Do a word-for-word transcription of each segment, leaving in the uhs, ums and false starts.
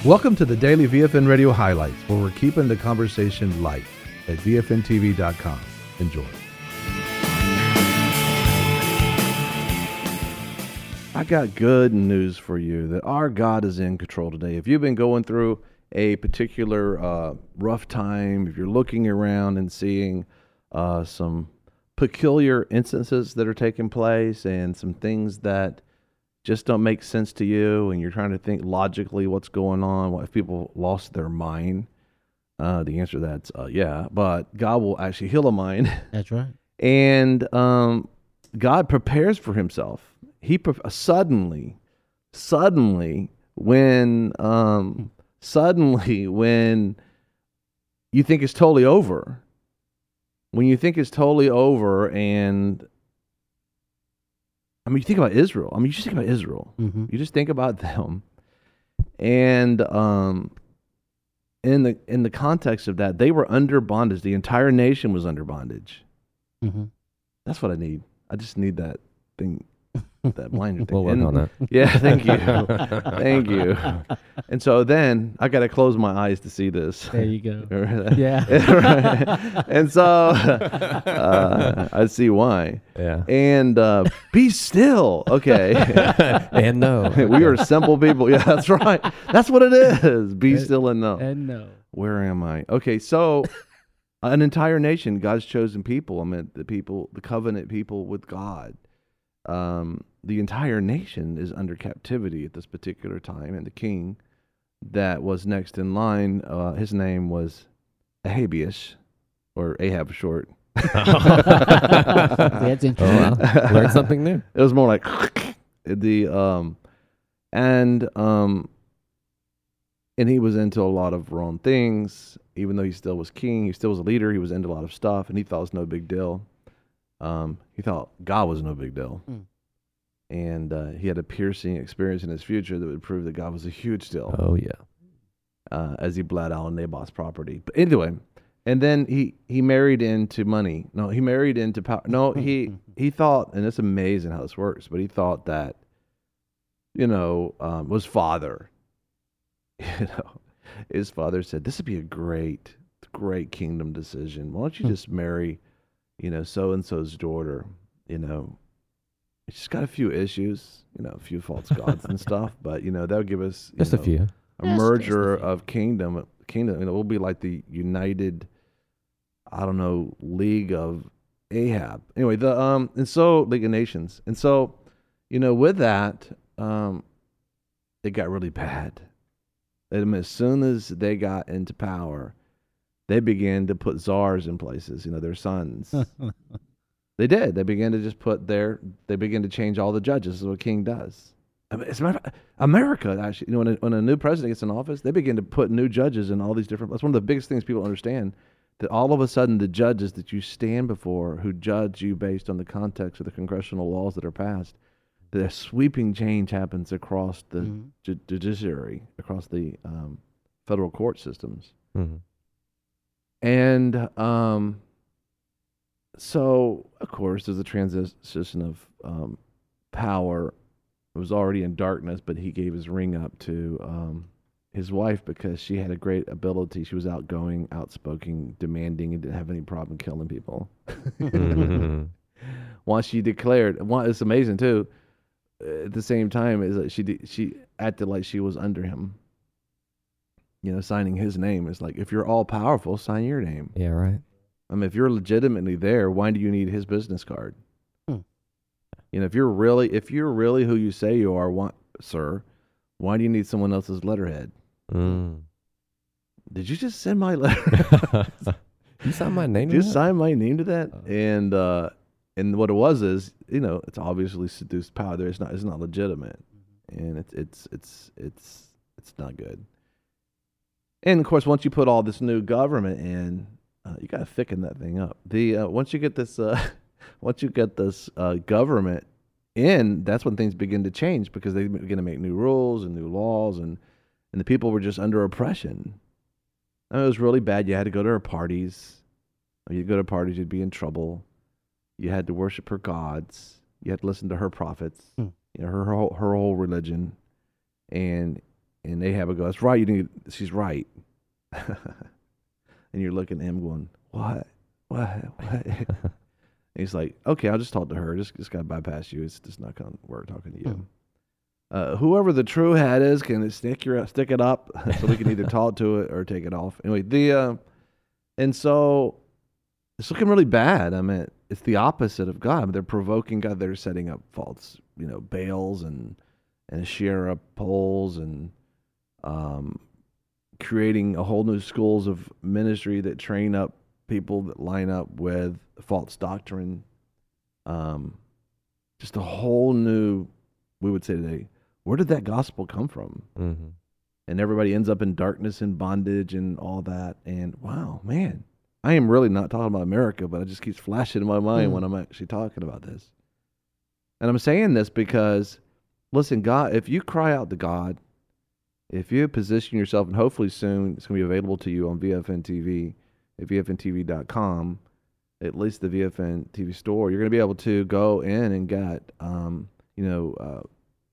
Welcome to the Daily V F N Radio Highlights, where we're keeping the conversation light at V F N T V dot com. Enjoy. I got good news for you that our God is in control today. If you've been going through a particular uh, rough time, if you're looking around and seeing uh, some peculiar instances that are taking place and some things that just don't make sense to you, and you're trying to think logically what's going on, what if people lost their mind, uh, the answer to that's uh, yeah, but God will actually heal a mind. That's right. And um, God prepares for himself. He pre- suddenly, suddenly, when um, suddenly when you think it's totally over, when you think it's totally over, and I mean, you think about Israel. I mean, you just think about Israel. Mm-hmm. You just think about them, and um, in the in the context of that, they were under bondage. The entire nation was under bondage. Mm-hmm. That's what I need. I just need that thing, that blinder thing. We'll work And- on that. Yeah, thank you, thank you. And so then I got to close my eyes to see this. There you go. Right. Yeah. And so uh, I see why. Yeah. And uh, be still. Okay. And no. We are simple people. Yeah, that's right. That's what it is. Be And- still and know. And no. Where am I? Okay, so an entire nation, God's chosen people. I mean, the people, the covenant people with God. Um, the entire nation is under captivity at this particular time, and the king that was next in line, uh, his name was Ahabius, or Ahab for short. That's interesting. Oh, wow. Learned something new. It was more like the um, and um, and he was into a lot of wrong things. Even though he still was king, he still was a leader. He was into a lot of stuff, and he thought it was no big deal. Um, he thought God was no big deal. Mm. And uh, he had a piercing experience in his future that would prove that God was a huge deal, Oh, yeah. uh, as he bled out on Naboth's property. But anyway, and then he, he married into money. No, he married into power. No, he, he thought, and it's amazing how this works, but he thought that, you know, um, was father. You know, his father said, this would be a great, great kingdom decision. Why don't you just marry, you know, so-and-so's daughter, you know. She's got a few issues, you know, a few false gods and stuff, but, you know, that'll give us you Just know, a few. a Just- just merger a few. of kingdom. Kingdom, you know, we'll be like the United, I don't know, League of Ahab. Anyway, the um, and so League of Nations, and so, you know, with that, um, it got really bad. And as soon as they got into power, they began to put czars in places. You know, their sons. They did. They began to just put their, they began to change all the judges. This is what a king does. I mean, it's America, actually. You know, when a, when a new president gets in office, they begin to put new judges in all these different, that's one of the biggest things people understand, that all of a sudden the judges that you stand before who judge you based on the context of the congressional laws that are passed, the sweeping change happens across the Mhm. ju- judiciary, across the um, federal court systems. Mm-hmm. And um, so, of course, there's a transition of um, power. It was already in darkness, but he gave his ring up to um, his wife because she had a great ability. She was outgoing, outspoken, demanding, and didn't have any problem killing people. Mm-hmm. Once she declared, one, it's amazing too. At the same time, is that she de- she acted like she was under him. You know, signing his name is like, if you're all powerful, sign your name. Yeah, right. I mean, if you're legitimately there, why do you need his business card? Hmm. You know, if you're really, if you're really who you say you are, why, sir, why do you need someone else's letterhead? Mm. Did you just send my letter? You signed my name Did you to that? sign my name to that? Oh. And uh, and what it was is, you know, it's obviously seduced power. There, it's not, it's not legitimate, and it's it's it's it's it's not good. And of course, once you put all this new government in, uh, you got to thicken that thing up. The uh, once you get this, uh, once you get this uh, government in, that's when things begin to change because they begin to make new rules and new laws, and and the people were just under oppression. I mean, it was really bad. You had to go to her parties. You'd go to parties, you'd be in trouble. You had to worship her gods. You had to listen to her prophets. Hmm. You know, her, her whole her whole religion, and And Ahab would go, that's right. You need, she's right. And you're looking at him going, what? What? What? And he's like, okay, I'll just talk to her. Just, just got to bypass you. It's just not going to work talking to you. Hmm. Uh, whoever the true head is, can stick your stick it up so we can either talk to it or take it off. Anyway, the uh, and so it's looking really bad. I mean, it's the opposite of God. They're provoking God. They're setting up false, you know, Baals and and Asherah poles and um, creating a whole new schools of ministry that train up people that line up with false doctrine. Um, just a whole new, we would say today, where did that gospel come from? Mm-hmm. And everybody ends up in darkness and bondage and all that. And wow, man, I am really not talking about America, but it just keeps flashing in my mind Mm. when I'm actually talking about this. And I'm saying this because, listen, God, if you cry out to God, if you position yourself, and hopefully soon it's going to be available to you on V F N T V, at V F N T V dot com, at least the V F N T V store, you're going to be able to go in and get, um, you know, uh,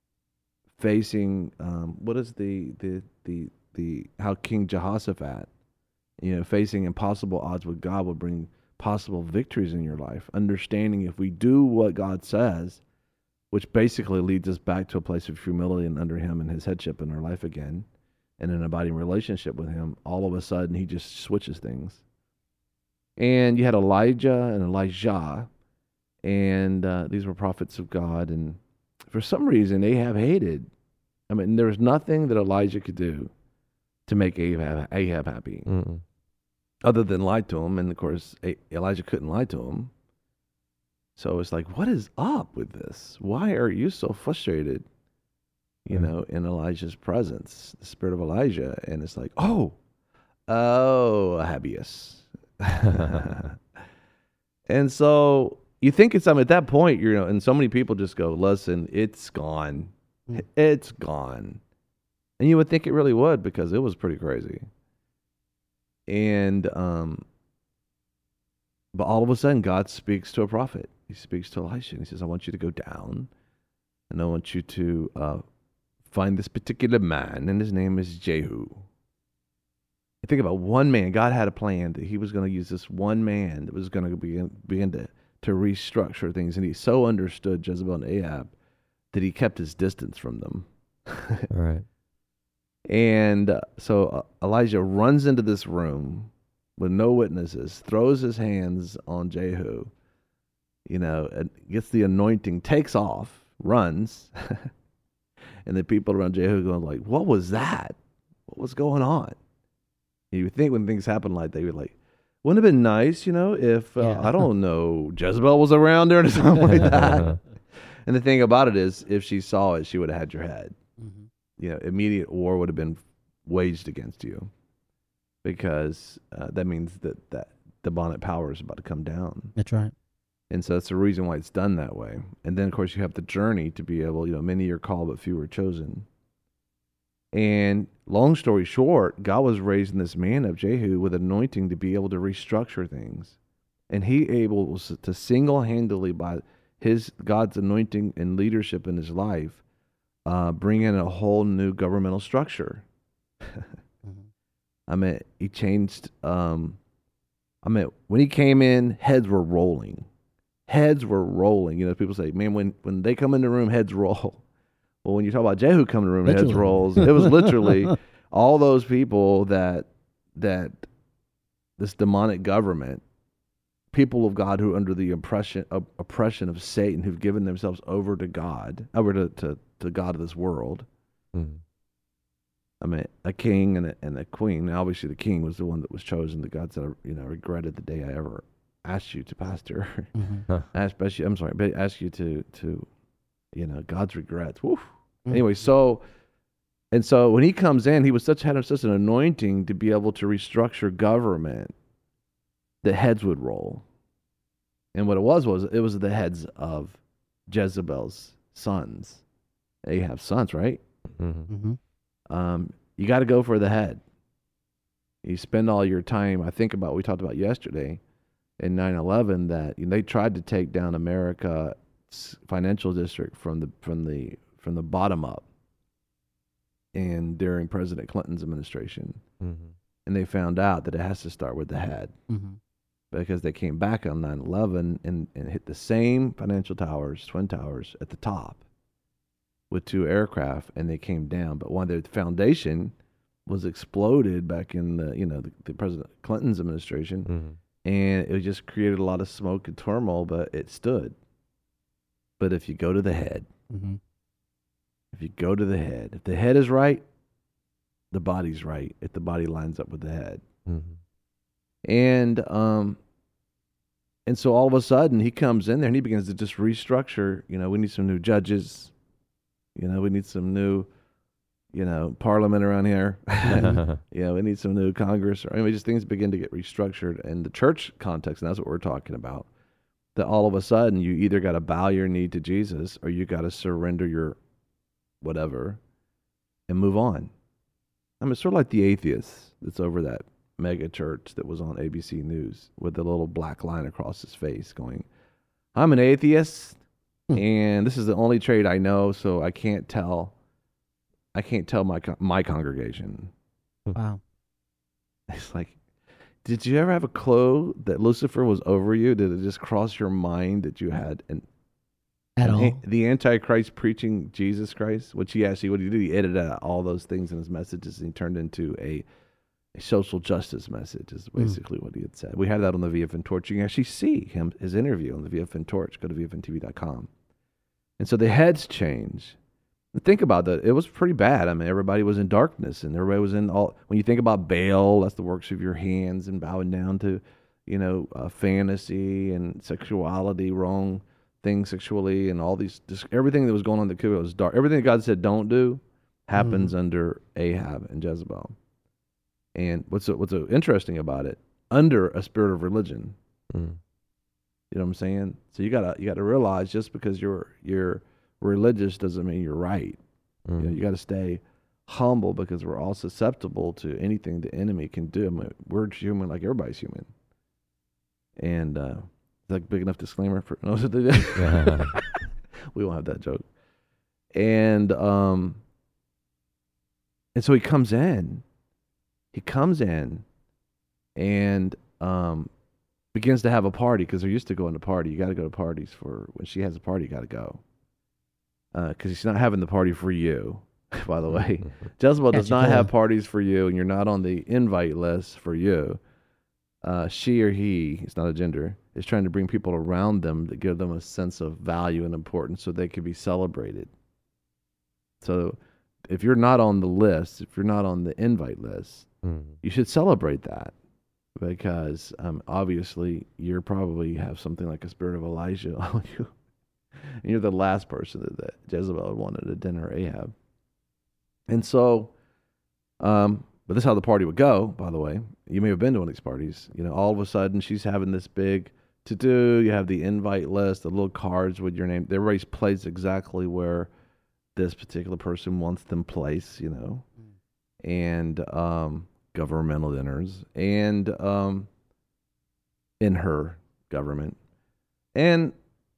facing um, what is the the the the how King Jehoshaphat, you know, facing impossible odds with God will bring possible victories in your life. Understanding if we do what God says, which basically leads us back to a place of humility and under Him and His headship in our life again, and an abiding relationship with Him. All of a sudden, He just switches things. And you had Elijah and Elijah, and uh, these were prophets of God, and for some reason, Ahab hated. I mean, there was nothing that Elijah could do to make Ahab, Ahab happy, Mm-mm. other than lie to him. And of course, A- Elijah couldn't lie to him. So it's like, what is up with this? Why are you so frustrated, you Right. know, in Elijah's presence, the spirit of Elijah? And it's like, oh, oh, Ahabius. And so you think it's, I mean, at that point, you know, and so many people just go, listen, it's gone. Mm. It's gone. And you would think it really would, because it was pretty crazy. And, um, but all of a sudden, God speaks to a prophet. He speaks to Elisha, and he says, I want you to go down, and I want you to uh, find this particular man, and his name is Jehu. You think about one man. God had a plan that He was going to use this one man that was going to begin, begin to, to restructure things. And He so understood Jezebel and Ahab that He kept His distance from them. All right. And uh, so uh, Elijah runs into this room with no witnesses, throws his hands on Jehu, you know, and gets the anointing, takes off, runs. And the people around Jehu going like, what was that? What was going on? You would think when things happen like that, you would like, wouldn't it have been nice, you know, if, uh, Yeah. I don't know, Jezebel was around there or something like that. And the thing about it is, if she saw it, she would have had your head. Mhm. You know, immediate war would have been waged against you, because uh, that means that that demonic power is about to come down. That's right. And so that's the reason why it's done that way. And then, of course, you have the journey to be able, you know, many are called, but few are chosen. And long story short, God was raising this man up, Jehu, with anointing to be able to restructure things. And he able was to single-handedly, by his God's anointing and leadership in his life, uh, bring in a whole new governmental structure. Mhm. I mean, he changed. Um, I mean, when he came in, heads were rolling. Heads were rolling. You know, people say, man, when, when they come in the room, heads roll. Well, when you talk about Jehu coming in the room, heads Literally. rolls. It was literally all those people that that this demonic government, people of God who are under the oppression of, oppression of Satan, who've given themselves over to God, over to, to, to God of this world. Mm. I mean, a king and a, and a queen. Now, obviously, the king was the one that was chosen. The God said, you know, regretted the day I ever asked you to pastor. Mhm. asked, asked you, I'm sorry, but asked you to, to, you know, God's regrets. Woof. Mhm. Anyway, so, and so when he comes in, he was such, had such an anointing to be able to restructure government that heads would roll. And what it was, was it was the heads of Jezebel's sons, Ahab's sons, right? Mm-hmm. Mhm. Um, you got to go for the head. You spend all your time, I think about, we talked about yesterday in nine eleven, that you know, they tried to take down America's financial district from the, from the, from the bottom up. and during President Clinton's administration. Mm-hmm. And they found out that it has to start with the head Mm-hmm. because they came back on nine eleven and, and hit the same financial towers, twin towers, at the top with two aircraft, and they came down. But one, their foundation was exploded back in the, you know, the, the President Clinton's administration, Mm-hmm. and it just created a lot of smoke and turmoil, but it stood. But if you go to the head, Mm-hmm. if you go to the head, if the head is right, the body's right, if the body lines up with the head. Mm-hmm. And um, and so all of a sudden he comes in there and he begins to just restructure. You know, we need some new judges. You know, we need some new, you know, parliament around here. You know, we need some new Congress. Or anyway, just things begin to get restructured in the church context, and that's what we're talking about. That all of a sudden you either got to bow your knee to Jesus or you got to surrender your whatever and move on. I mean, it's sort of like the atheist that's over that mega church that was on A B C News with the little black line across his face going, I'm an atheist Hmm. and this is the only trade I know, so I can't tell I can't tell my con- my congregation. Wow. It's like, did you ever have a clue that Lucifer was over you? Did it just cross your mind that you had an At an all. a- the Antichrist preaching Jesus Christ? Which he actually, what did he do? He edited out all those things in his messages and he turned into a, a social justice message, is basically what he had said. We have that on the V F N Torch. You can actually see him, his interview on the V F N Torch. Go to V F N T V dot com. And so the heads change. And think about that. It was pretty bad. I mean, everybody was in darkness and everybody was in all. When you think about Baal, that's the works of your hands and bowing down to, you know, uh, fantasy and sexuality, wrong things sexually, and all these, just everything that was going on in the Kuba was dark. Everything that God said don't do happens under Ahab and Jezebel. And what's what's so interesting about it, under a spirit of religion. Mm. You know what I'm saying? So you gotta you gotta realize just because you're you're religious doesn't mean you're right. Mm. You know, you got to stay humble because we're all susceptible to anything the enemy can do. I mean, we're human like everybody's human. And uh, is that a big enough disclaimer for no? We won't have that joke. And um, and so he comes in. He comes in, and um, begins to have a party because they're used to going to party. You got to go to parties for when she has a party. You got to go because he's not having the party for you. By the way, Jezebel does Gotcha, not have cool. parties for you, and you're not on the invite list for you. Uh, she or he, it's not a gender, is trying to bring people around them to give them a sense of value and importance so they can be celebrated. So if you're not on the list, if you're not on the invite list, Mm. you should celebrate that because um, obviously you're probably have something like a spirit of Elijah on you. And you're the last person that, that Jezebel wanted at dinner, Ahab. And so, um, but this is how the party would go, by the way. You may have been to one of these parties. You know, all of a sudden she's having this big to-do. You have the invite list, the little cards with your name. Everybody's placed exactly where this particular person wants them placed, you know. And um, governmental dinners. And um, in her government. And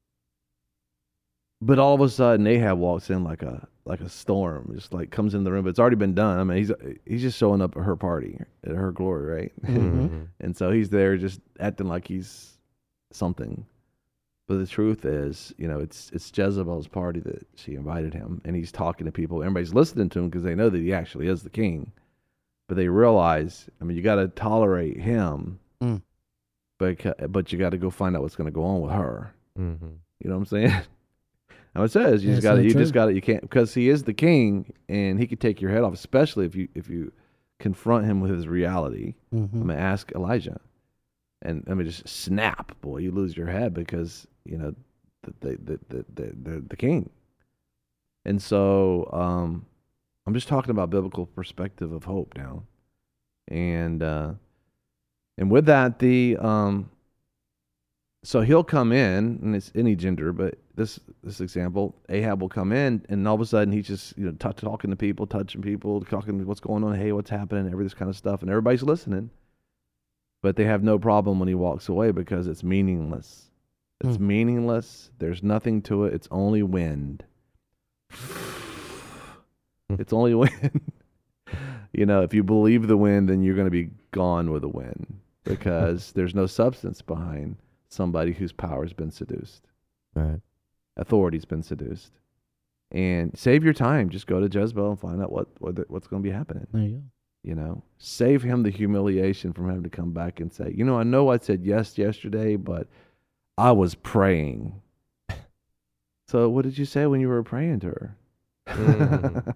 but all of a sudden Ahab walks in like a like a storm, just like comes in the room. But it's already been done. I mean, he's he's just showing up at her party, at her glory, right? Mhm. And so he's there just acting like he's something. But the truth is, you know, it's it's Jezebel's party that she invited him, and he's talking to people. Everybody's listening to him because they know that he actually is the king. But they realize, I mean, you got to tolerate him, Mm. but but you got to go find out what's going to go on with her. Mhm. You know what I'm saying? Now it says you Yeah, just got to so you true. just got to you can't because he is the king and he could take your head off, especially if you if you confront him with his reality. Mm-hmm. I'm gonna ask Elijah, and I mean just snap, boy, you lose your head because you know the the the the, the, the, the king. And so um, I'm just talking about biblical perspective of hope now, and uh, and with that the um, so he'll come in, and it's any gender, but this this example, Ahab will come in, and all of a sudden he's just you know t- talking to people, touching people, talking to what's going on, hey, what's happening, every this kind of stuff, and everybody's listening, but they have no problem when he walks away because it's meaningless. It's Hmm. meaningless. There's nothing to it. It's only wind. It's only wind. You know, if you believe the wind, then you're going to be gone with the wind because there's no substance behind somebody whose power's been seduced, Right. authority's been seduced. And save your time. Just go to Jezebel and find out what, what the- what's going to be happening. There you go. You know, save him the humiliation from having to come back and say, you know, I know I said yes yesterday, but I was praying. So what did you say when you were praying to her? Mm.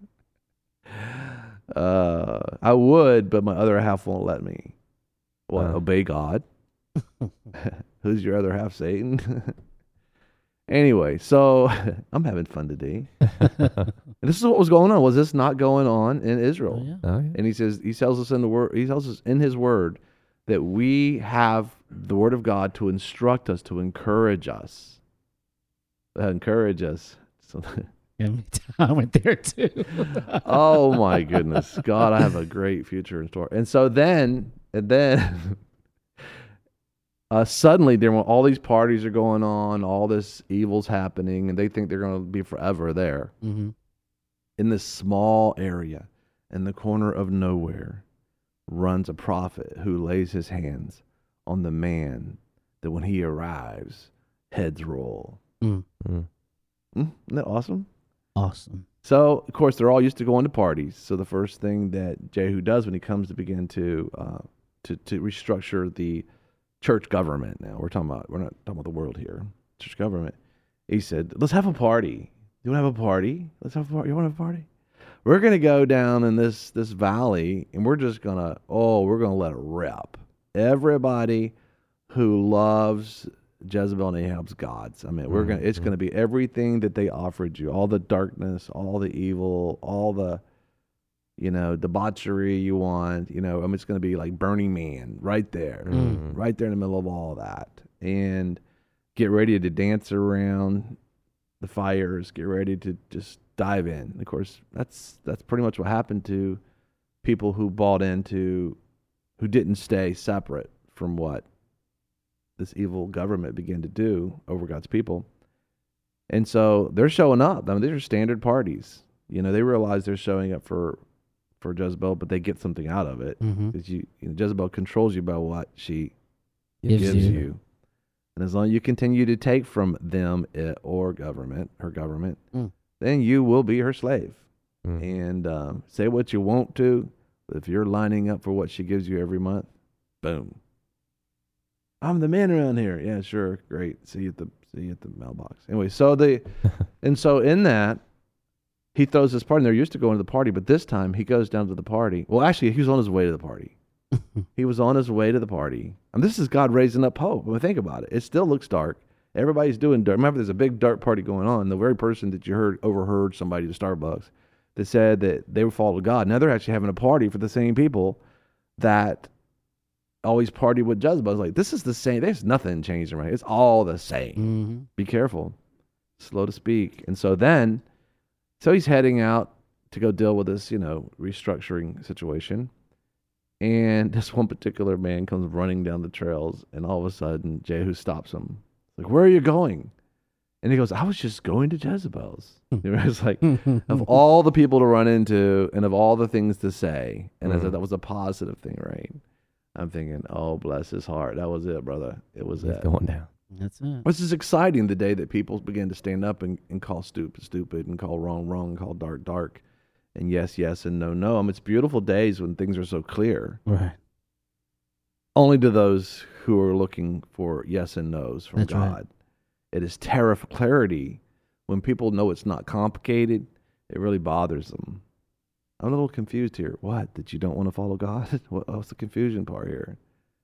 uh, I would, but my other half won't let me. What? Uh. Obey God? Who's your other half, Satan? Anyway, so I'm having fun today. And this is what was going on. Was this not going on in Israel? Oh, yeah. Oh, yeah. And he says, he tells us in the word, he tells us in his word that we have the word of God to instruct us, to encourage us. Uh, encourage us. So, Yeah, me too. I went there too. oh my goodness. God, I have a great future in store. And so then, and then uh, suddenly there were all these parties are going on, all this evil's happening, and they think they're going to be forever there. Mm-hmm. In this small area, in the corner of nowhere, runs a prophet who lays his hands on the man that when he arrives, heads roll. Mm. Mm. Mm, isn't that awesome? Awesome. So, of course, they're all used to going to parties. So the first thing that Jehu does when he comes to begin to uh, to to restructure the church government. Now we're talking about we're not talking about the world here. Church government. He said, "Let's have a party. You want to have a party? Let's have a party. You want to have a party? We're gonna go down in this this valley, and we're just gonna oh, we're gonna let it rip. Everybody who loves Jezebel and Ahab's gods. I mean, we're gonna. It's Mhm. gonna be everything that they offered you, all the darkness, all the evil, all the, you know, debauchery you want. You know, I mean, it's gonna be like Burning Man right there, Mm. right there in the middle of all that, and get ready to dance around the fires. Get ready to just dive in. Of course, that's that's pretty much what happened to people who bought into, who didn't stay separate from what this evil government began to do over God's people. And so they're showing up. I mean, these are standard parties. You know, they realize they're showing up for for Jezebel, but they get something out of it. Mm-hmm. Because you, you know, Jezebel controls you by what she Gives gives, you. you. And as long as you continue to take from them it, or government, her government, Mm. then you will be her slave. Mm. And um, say what you want to, but if you're lining up for what she gives you every month, boom. I'm the man around here. Yeah, sure, great. See you at the see you at the mailbox. Anyway, so they, and so in that, he throws this party. And they're used to going to the party, but this time he goes down to the party. Well, actually, he was on his way to the party. He was on his way to the party. And this is God raising up hope. I mean, think about it. It still looks dark. Everybody's doing dirt. Remember, there's a big dark party going on. The very person that you heard overheard somebody at Starbucks that said that they were following God. Now they're actually having a party for the same people that always party with Jezebel. It's like, this is the same. There's nothing changing, right? It's all the same. Mm-hmm. Be careful. Slow to speak. And so then, so he's heading out to go deal with this, you know, restructuring situation. And this one particular man comes running down the trails, and all of a sudden, Jehu stops him. Like, where are you going? And he goes, I was just going to Jezebel's. You know, it's like, of all the people to run into and of all the things to say, and I Mhm. said that was a positive thing, right? I'm thinking, oh, bless his heart. That was it, brother. It was It's it. going down. That's it. This is exciting, the day that people begin to stand up and, and call stupid, stupid, and call wrong, wrong, and call dark, dark, and yes, yes, and no, no. I mean, it's beautiful days when things are so clear, Right. only to those who are looking for yes and no's from That's right. God. It is terror clarity. When people know it's not complicated, it really bothers them. I'm a little confused here. What? That you don't want to follow God? What, what's the confusion part here?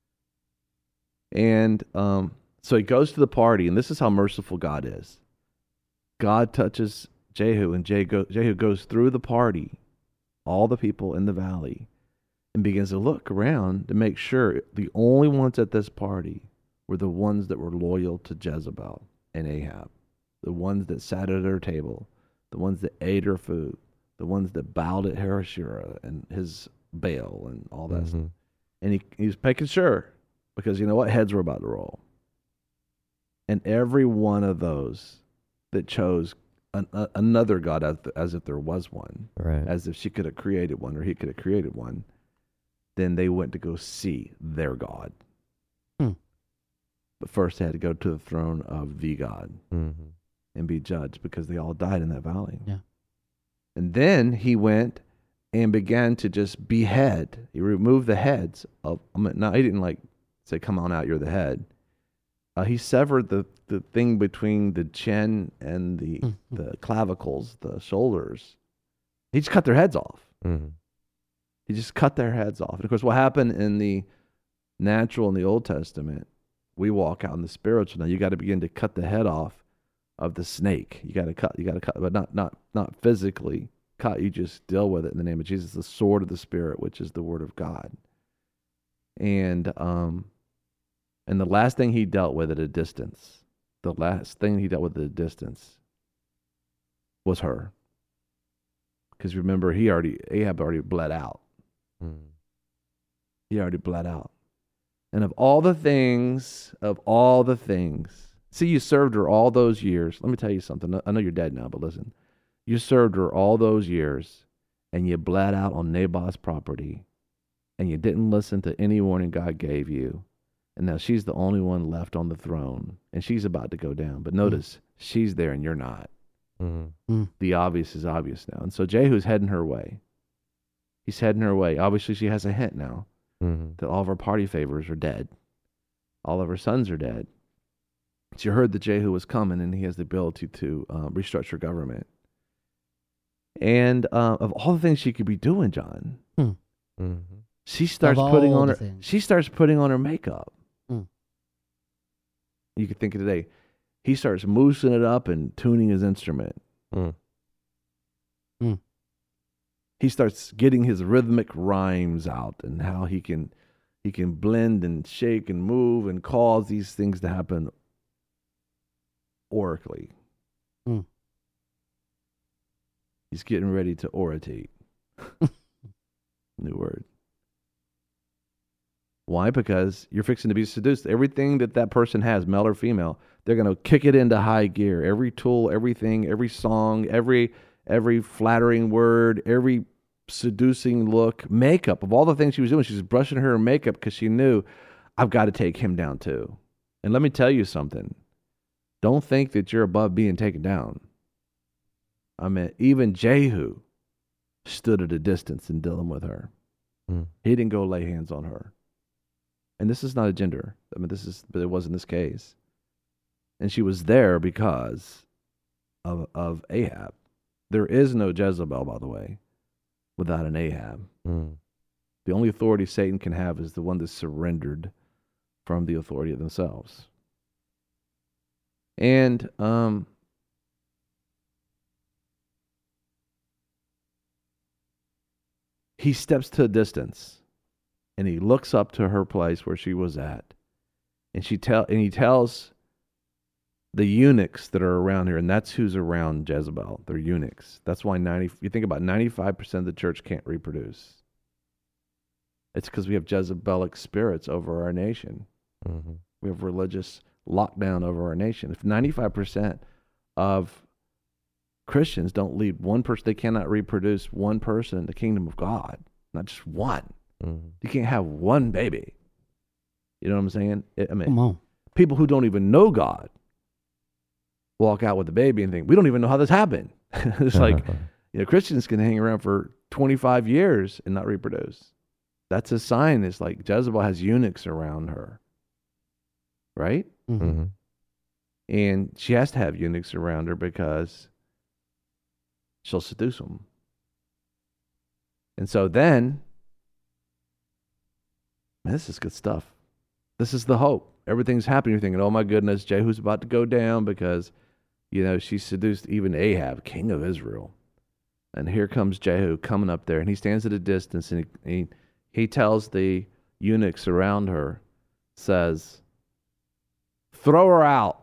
And um, so he goes to the party, and this is how merciful God is. God touches Jehu, and Jehu, Jehu goes through the party, all the people in the valley, and begins to look around to make sure the only ones at this party were the ones that were loyal to Jezebel and Ahab, the ones that sat at her table, the ones that ate her food, the ones that bowed at Herashira and his Baal and all that stuff. Mhm. And he, he was making sure, because you know what? Heads were about to roll. And every one of those that chose an, a, another God as, as if there was one, Right. as if she could have created one or he could have created one, then they went to go see their God. Hmm. But first they had to go to the throne of the God Mm-hmm. and be judged because they all died in that valley. Yeah. And then he went and began to just behead. He removed the heads of, I mean, no, he didn't like say, come on out, you're the head. Uh, he severed the, the thing between the chin and the, Mhm. the clavicles, the shoulders. He just cut their heads off. Mm-hmm. He just cut their heads off. And of course, what happened in the natural in the Old Testament, we walk out in the spiritual. Now you got to begin to cut the head off of the snake. You got to cut. You got to cut, but not not not physically cut. You just deal with it in the name of Jesus, the sword of the Spirit, which is the Word of God. And um, and the last thing he dealt with at a distance, the last thing he dealt with at a distance, was her. Because remember, he already Ahab already bled out. Mm-hmm. He already bled out. And of all the things, of all the things, see, you served her all those years. Let me tell you something. I know you're dead now, but listen. You served her all those years, and you bled out on Naboth's property, and you didn't listen to any warning God gave you. And now she's the only one left on the throne, and she's about to go down. But notice, she's there and you're not. Mm-hmm. The obvious is obvious now. And so Jehu's heading her way. He's heading her way. Obviously, she has a hint now Mm-hmm. that all of her party favors are dead. All of her sons are dead. She heard that Jehu was coming, and he has the ability to uh, restructure government. And uh, of all the things she could be doing, John, Mm-hmm. she starts Of putting all on the her. things. She starts putting on her makeup. Hmm. You could think of today. He starts moosing it up and tuning his instrument. Mm. He starts getting his rhythmic rhymes out and how he can he can blend and shake and move and cause these things to happen oracally. Hmm. He's getting ready to oratate. New word. Why? Because you're fixing to be seduced. Everything that that person has, male or female, they're going to kick it into high gear. Every tool, everything, every song, every every flattering word, every seducing look, makeup, of all the things she was doing, she was brushing her makeup because she knew, I've got to take him down too. And let me tell you something. Don't think that you're above being taken down. I mean, even Jehu stood at a distance in dealing with her. Mm. He didn't go lay hands on her. And this is not a gender. I mean, this is, but it was in this case. And she was there because of, of Ahab. There is no Jezebel, by the way, without an Ahab. Mm. The only authority Satan can have is the one that's surrendered from the authority of themselves. And um, he steps to a distance, and he looks up to her place where she was at, and she tell and he tells the eunuchs that are around here, and that's who's around Jezebel. They're eunuchs. That's why ninety. You think about ninety-five percent of the church can't reproduce. It's because we have Jezebelic spirits over our nation. Mm-hmm. We have religious lockdown over our nation. If ninety-five percent of Christians don't lead one person, they cannot reproduce one person in the kingdom of God. Not just one. Mm-hmm. You can't have one baby. You know what I'm saying? I mean, Come on. people who don't even know God walk out with a baby and think, we don't even know how this happened. It's like, you know, Christians can hang around for twenty-five years and not reproduce. That's a sign. It's like Jezebel has eunuchs around her. Right? Mhm. Mm-hmm. And she has to have eunuchs around her because she'll seduce them. And so then, man, this is good stuff. This is the hope. Everything's happening. You're thinking, oh my goodness, Jehu's about to go down because, you know, she seduced even Ahab, king of Israel. And here comes Jehu coming up there, and he stands at a distance, and he, he, he tells the eunuchs around her, says, throw her out.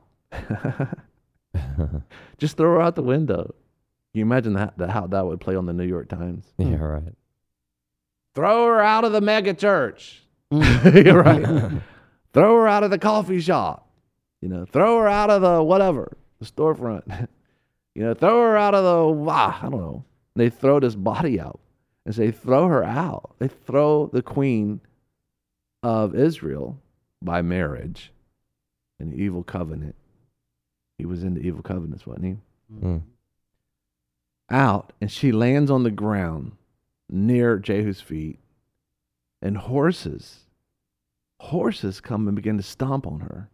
Just throw her out the window. Can you imagine that, that, how that would play on the New York Times? Yeah, right. Throw her out of the mega church. Mm. You're right. Throw her out of the coffee shop. You know, throw her out of the whatever, the storefront. You know, throw her out of the, ah, I don't know. They throw this body out and say, throw her out. They throw the queen of Israel by marriage in the evil covenant. He was in the evil covenants, wasn't he? Mm. Out, and she lands on the ground near Jehu's feet, and horses, horses come and begin to stomp on her.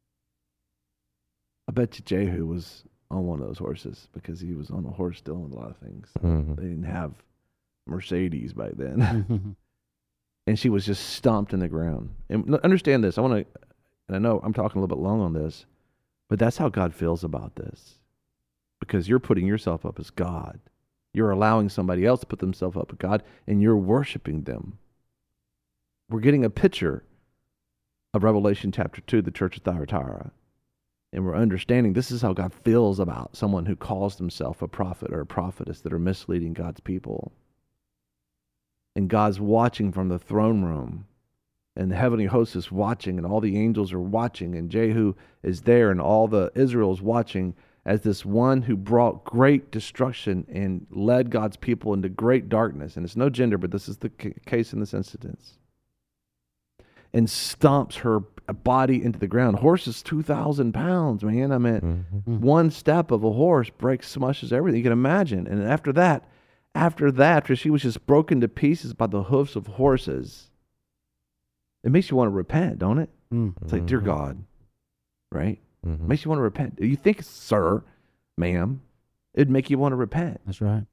I bet you Jehu was on one of those horses because he was on a horse dealing with a lot of things. Mm-hmm. They didn't have Mercedes back then. And she was just stomped in the ground. And understand this. I want to, and I know I'm talking a little bit long on this, but that's how God feels about this. Because you're putting yourself up as God. You're allowing somebody else to put themselves up as God, and you're worshiping them. We're getting a picture of Revelation chapter two, the church of Thyatira. And we're understanding this is how God feels about someone who calls themselves a prophet or a prophetess that are misleading God's people. And God's watching from the throne room. And the heavenly host is watching, and all the angels are watching, and Jehu is there, and all the Israel is watching as this one who brought great destruction and led God's people into great darkness. And it's no gender, but this is the c- case in this instance. And stomps her body into the ground. Horse is two thousand pounds, man. I mean, Mm-hmm. one step of a horse breaks, smushes everything. You can imagine. And after that, after that, after she was just broken to pieces by the hoofs of horses, it makes you want to repent, don't it? Mm. It's like, dear God, right? Mm-hmm. It makes you want to repent. You think, sir, ma'am, it'd make you want to repent. That's right.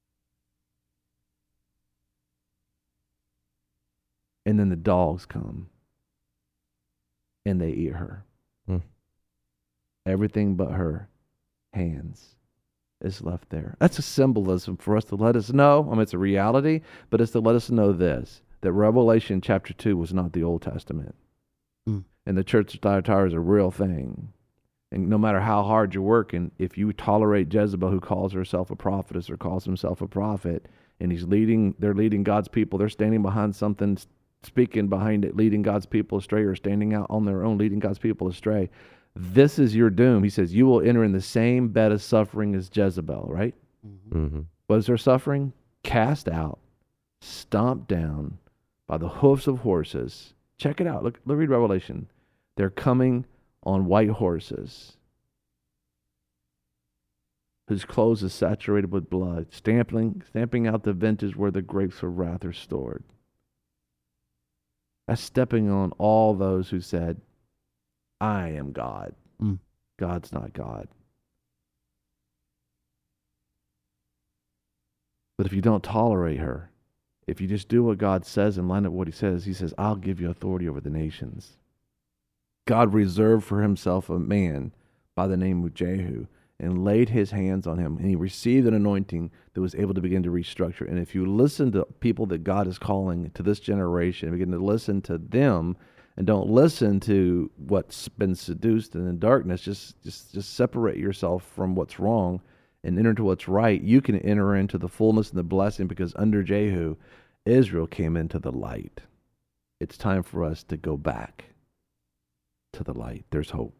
And then the dogs come and they eat her. Mm. Everything but her hands is left there. That's a symbolism for us to let us know. I mean, it's a reality, but it's to let us know this, that Revelation chapter two was not the Old Testament. Mm. And the church of Thyatira is a real thing. And no matter how hard you're working, if you tolerate Jezebel, who calls herself a prophetess or calls himself a prophet, and he's leading, they're leading God's people, they're standing behind something, speaking behind it, leading God's people astray, or standing out on their own, leading God's people astray. This is your doom. He says, you will enter in the same bed of suffering as Jezebel, right? Mm-hmm. What is her suffering? Cast out, stomped down by the hoofs of horses. Check it out. Look, look, read Revelation. They're coming on white horses, whose clothes is saturated with blood, stamping, stamping out the vintage where the grapes of wrath are stored. That's stepping on all those who said, I am God. Mm. God's not God. But if you don't tolerate her, if you just do what God says and line up what he says, he says, I'll give you authority over the nations. God reserved for himself a man by the name of Jehu and laid his hands on him, and he received an anointing that was able to begin to restructure. And if you listen to people that God is calling to this generation, begin to listen to them and don't listen to what's been seduced and in darkness, just, just, just separate yourself from what's wrong and enter into what's right, you can enter into the fullness and the blessing, because under Jehu, Israel came into the light. It's time for us to go back to the light. There's hope.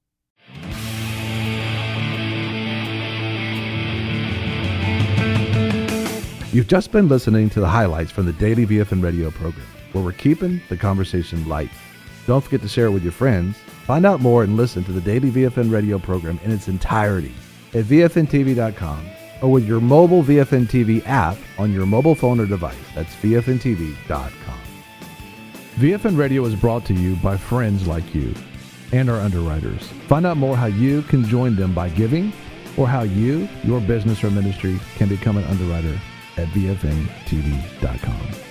You've just been listening to the highlights from the Daily V F N Radio program, where we're keeping the conversation light. Don't forget to share it with your friends. Find out more and listen to the Daily V F N Radio program in its entirety at V F N T V dot com or with your mobile V F N T V app on your mobile phone or device. That's V F N T V dot com. V F N Radio is brought to you by friends like you and our underwriters. Find out more how you can join them by giving, or how you, your business or ministry, can become an underwriter at V F N T V dot com.